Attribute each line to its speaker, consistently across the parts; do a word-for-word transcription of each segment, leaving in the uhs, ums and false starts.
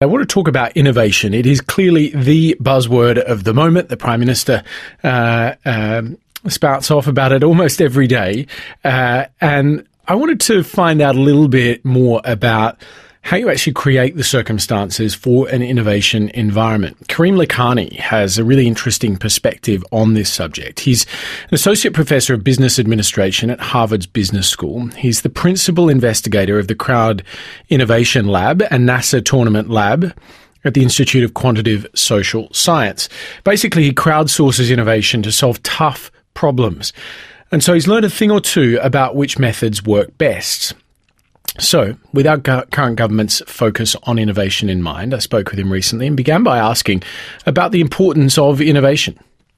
Speaker 1: I want to talk about innovation. It is clearly the buzzword of the moment. The Prime Minister uh, um, spouts off about it almost every day. Uh, and I wanted to find out a little bit more about how you actually create the circumstances for an innovation environment. Karim Lakhani has a really interesting perspective on this subject. He's an associate professor of business administration at Harvard's Business School. He's the principal investigator of the Crowd Innovation Lab and NASA Tournament Lab at the Institute of Quantitative Social Science. Basically, he crowdsources innovation to solve tough problems. And so he's learned a thing or two about which methods work best. So, with our go- current government's focus on innovation in mind, I spoke with him recently and began by asking about the importance of innovation.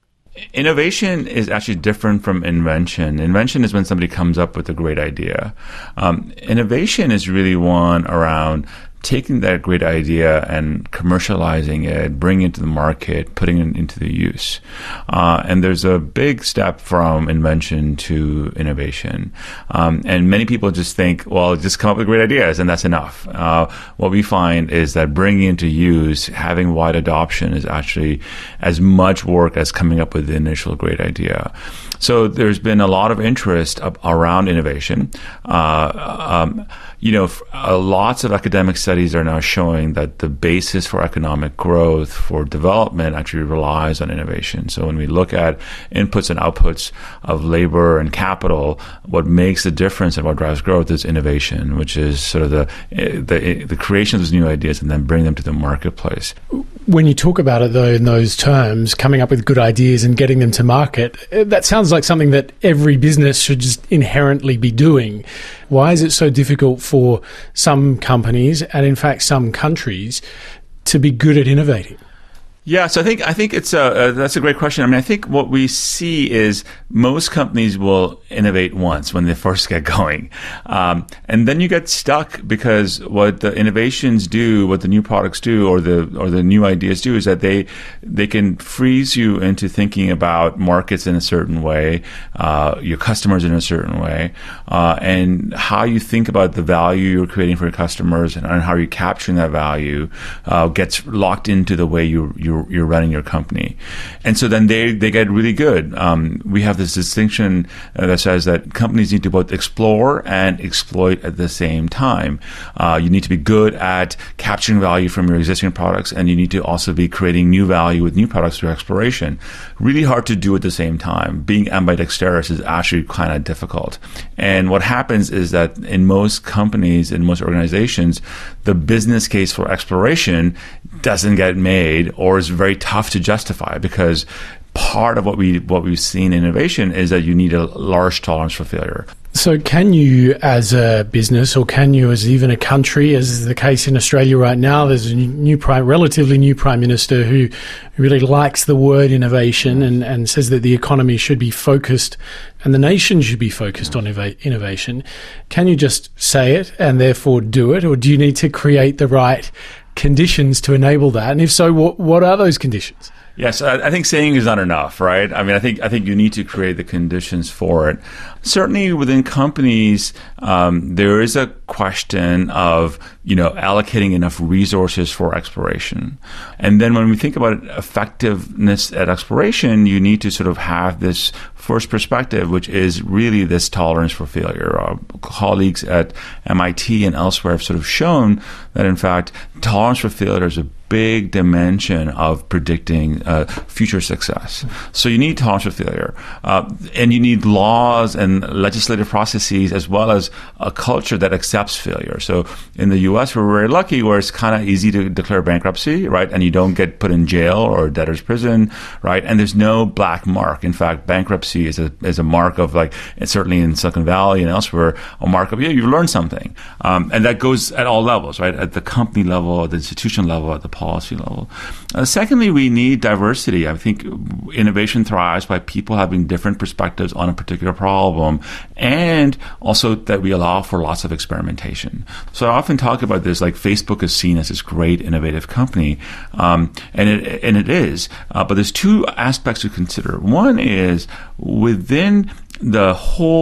Speaker 2: Innovation is actually different from invention. Invention is when somebody comes up with a great idea. Um, innovation is really one around taking that great idea and commercializing it, bringing it to the market, putting it into the use. Uh, and there's a big step from invention to innovation. Um, and many people just think, well, just come up with great ideas and that's enough. Uh, what we find is that bringing into use, having wide adoption is actually as much work as coming up with the initial great idea. So there's been a lot of interest around innovation. Uh, um, you know, uh, lots of academic studies are now showing that the basis for economic growth, for development, actually relies on innovation. So when we look at inputs and outputs of labor and capital, what makes the difference and what drives growth is innovation, which is sort of the the, the creation of those new ideas and then bring them to the marketplace.
Speaker 1: When you talk about it, though, in those terms, coming up with good ideas and getting them to market, that sounds like something that every business should just inherently be doing. Why is it so difficult for some companies and, in fact, some countries to be good at innovating?
Speaker 2: Yeah, so I think I think it's a uh, that's a great question. I mean, I think what we see is most companies will innovate once when they first get going, um, and then you get stuck because what the innovations do, what the new products do, or the or the new ideas do, is that they they can freeze you into thinking about markets in a certain way, uh, your customers in a certain way, uh, and how you think about the value you're creating for your customers and, and how you're capturing that value uh, gets locked into the way you you You're, you're running your company. And so then they, they get really good. Um, we have this distinction uh, that says that companies need to both explore and exploit at the same time. Uh, you need to be good at capturing value from your existing products, and you need to also be creating new value with new products through exploration. Really hard to do at the same time. Being ambidextrous is actually kind of difficult. And what happens is that in most companies, in most organizations, the business case for exploration doesn't get made or is very tough to justify, because part of what we what we've seen in innovation is that you need a large tolerance for failure.
Speaker 1: So can you, as a business, or can you as even a country, as is the case in Australia right now, there's a new prime, relatively new Prime Minister who really likes the word innovation and, and says that the economy should be focused and the nation should be focused on innovation. Can you just say it and therefore do it, or do you need to create the right conditions to enable that? And if so, what, what are those conditions?
Speaker 2: Yes, I think saying is not enough, right? I mean, I think I think you need to create the conditions for it. Certainly, within companies, um, there is a question of you know allocating enough resources for exploration, and then when we think about effectiveness at exploration, you need to sort of have this first perspective, which is really this tolerance for failure. Our colleagues at M I T and elsewhere have sort of shown that, in fact, tolerance for failure is a big dimension of predicting uh, future success. So you need tolerance for failure. Uh, and you need laws and legislative processes as well as a culture that accepts failure. So in the U S, we're very lucky where it's kind of easy to declare bankruptcy, right? And you don't get put in jail or debtor's prison, right? And there's no black mark. In fact, bankruptcy is a is a mark of, like, certainly in Silicon Valley and elsewhere, a mark of, yeah, you've learned something. Um, and that goes at all levels, right? At the company level, at the institution level, at the policy level. Uh, secondly, we need diversity. I think innovation thrives by people having different perspectives on a particular problem, and also that we allow for lots of experimentation. So I often talk about this, like Facebook is seen as this great innovative company, um, and it and it is. Uh, but there's two aspects to consider. One is within the whole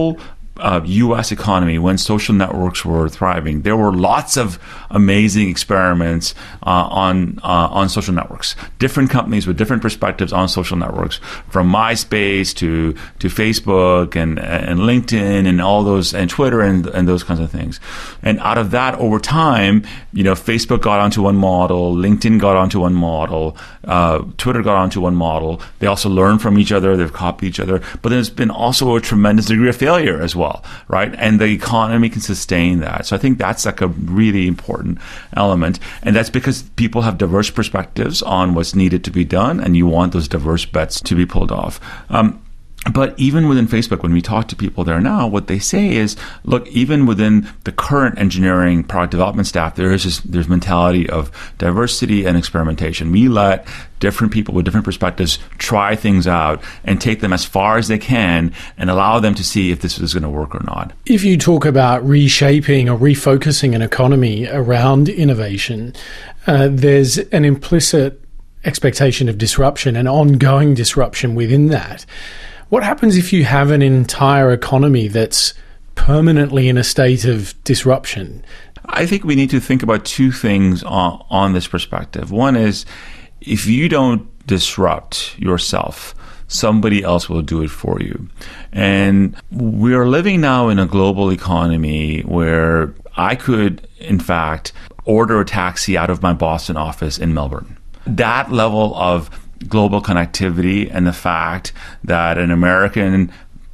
Speaker 2: uh, U S economy, when social networks were thriving, there were lots of amazing experiments uh, on uh, on social networks. Different companies with different perspectives on social networks, from MySpace to to Facebook and and LinkedIn and all those, and Twitter and and those kinds of things. And out of that, over time, you know, Facebook got onto one model, LinkedIn got onto one model, uh, Twitter got onto one model. They also learn from each other, they've copied each other. But there's been also a tremendous degree of failure as well, right? And the economy can sustain that. So I think that's like a really important element. And that's because people have diverse perspectives on what's needed to be done, and you want those diverse bets to be pulled off. Um, But even within Facebook, when we talk to people there now, what they say is, look, even within the current engineering product development staff, there is this there's mentality of diversity and experimentation. We let different people with different perspectives try things out and take them as far as they can and allow them to see if this is going to work or not.
Speaker 1: If you talk about reshaping or refocusing an economy around innovation, uh, there's an implicit expectation of disruption and ongoing disruption within that. What happens if you have an entire economy that's permanently in a state of disruption?
Speaker 2: I think we need to think about two things on, on this perspective. One is, if you don't disrupt yourself, somebody else will do it for you. And we are living now in a global economy where I could, in fact, order a taxi out of my Boston office in Melbourne. That level of global connectivity, and the fact that an American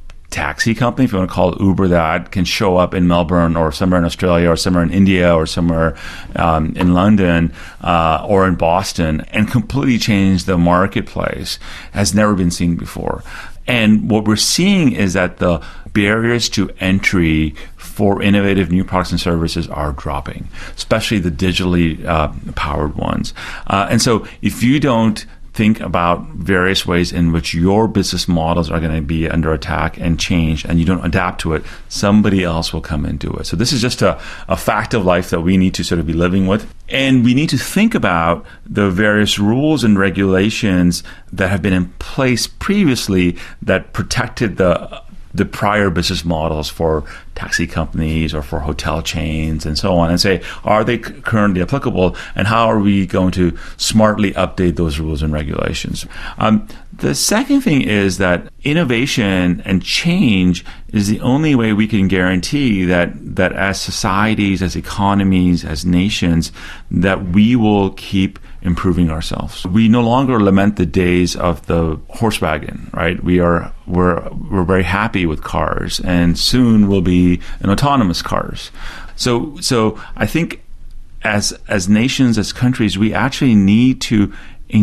Speaker 2: taxi company, if you want to call it Uber, that can show up in Melbourne or somewhere in Australia or somewhere in India or somewhere um, in London uh, or in Boston and completely change the marketplace, has never been seen before. And what we're seeing is that the barriers to entry for innovative new products and services are dropping, especially the digitally uh, powered ones. Uh, and so if you don't think about various ways in which your business models are going to be under attack and change, and you don't adapt to it, somebody else will come and do it. So this is just a, a fact of life that we need to sort of be living with. And we need to think about the various rules and regulations that have been in place previously that protected the the prior business models for taxi companies or for hotel chains and so on, and say, are they c- currently applicable, and how are we going to smartly update those rules and regulations? Um, the second thing is that innovation and change is the only way we can guarantee that that as societies, as economies, as nations, that we will keep improving ourselves. We no longer lament the days of the horse wagon, right? We are we're we're very happy with cars, and soon will be an autonomous cars. So so I think as as nations, as countries, we actually need to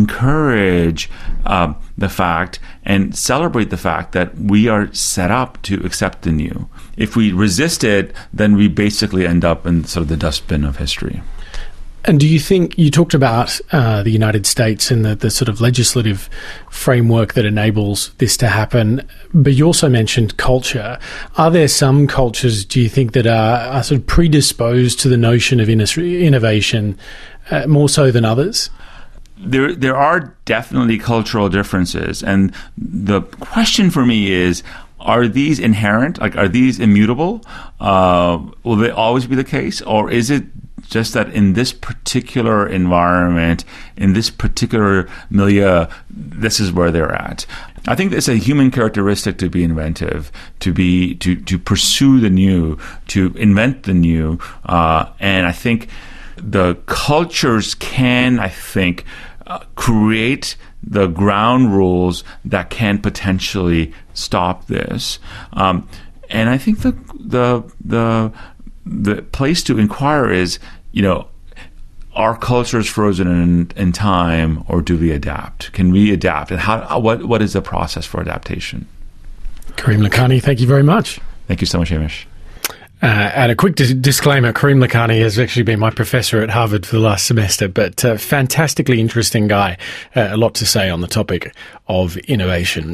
Speaker 2: encourage uh, the fact and celebrate the fact that we are set up to accept the new. If we resist it, then we basically end up in sort of the dustbin of history.
Speaker 1: And do you think, you talked about uh, the United States and the, the sort of legislative framework that enables this to happen, but you also mentioned culture. Are there some cultures, do you think, that are, are sort of predisposed to the notion of innovation uh, more so than others?
Speaker 2: There, there are definitely cultural differences. And the question for me is, are these inherent? Like, are these immutable? Uh, will they always be the case? Or is it just that in this particular environment, in this particular milieu, this is where they're at? I think it's a human characteristic to be inventive, to be to, to pursue the new, to invent the new. Uh, and I think the cultures can, I think, uh, create the ground rules that can potentially stop this. Um, and I think the the the the place to inquire is, you know, are cultures frozen in, in time, or do we adapt? Can we adapt? And how? What what is the process for adaptation?
Speaker 1: Karim Lakhani, thank you very much.
Speaker 2: Thank you so much, Hamish.
Speaker 1: Uh, and a quick dis- disclaimer, Karim Lakhani has actually been my professor at Harvard for the last semester, but uh, fantastically interesting guy. Uh, a lot to say on the topic of innovation.